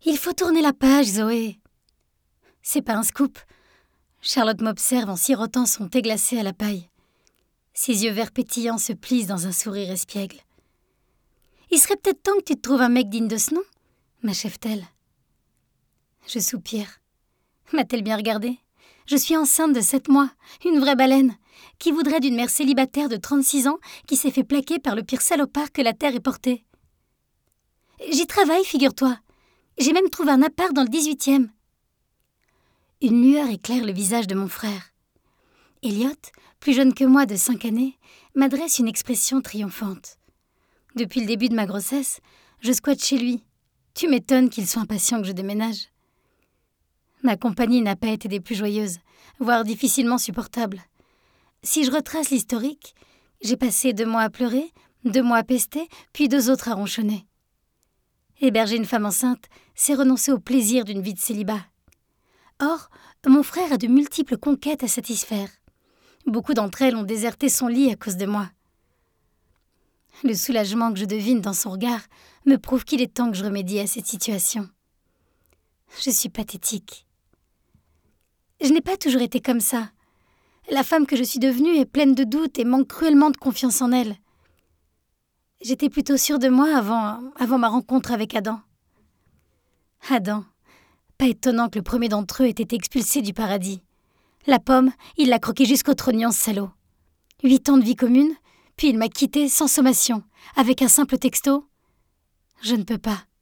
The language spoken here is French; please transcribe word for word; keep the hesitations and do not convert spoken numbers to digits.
Il faut tourner la page, Zoé. C'est pas un scoop. Charlotte m'observe en sirotant son thé glacé à la paille. Ses yeux verts pétillants se plissent dans un sourire espiègle. Il serait peut-être temps que tu te trouves un mec digne de ce nom, m'achève-t-elle. Je soupire. M'a-t-elle bien regardée? Je suis enceinte de sept mois, une vraie baleine. Qui voudrait d'une mère célibataire de trente-six ans qui s'est fait plaquer par le pire salopard que la terre ait porté? J'y travaille, figure-toi. J'ai même trouvé un appart dans le dix-huitième. Une lueur éclaire le visage de mon frère. Elliot, plus jeune que moi de cinq années, m'adresse une expression triomphante. Depuis le début de ma grossesse, je squatte chez lui. Tu m'étonnes qu'il soit impatient que je déménage. Ma compagnie n'a pas été des plus joyeuses, voire difficilement supportable. Si je retrace l'historique, j'ai passé deux mois à pleurer, deux mois à pester, puis deux autres à ronchonner. Héberger une femme enceinte, c'est renoncer au plaisir d'une vie de célibat. Or, mon frère a de multiples conquêtes à satisfaire. Beaucoup d'entre elles ont déserté son lit à cause de moi. Le soulagement que je devine dans son regard me prouve qu'il est temps que je remédie à cette situation. Je suis pathétique. Je n'ai pas toujours été comme ça. La femme que je suis devenue est pleine de doutes et manque cruellement de confiance en elle. J'étais plutôt sûre de moi avant, avant ma rencontre avec Adam. Adam, pas étonnant que le premier d'entre eux ait été expulsé du paradis. La pomme, il l'a croquée jusqu'au trognon, ce salaud. Huit ans de vie commune, puis il m'a quittée sans sommation, avec un simple texto. Je ne peux pas.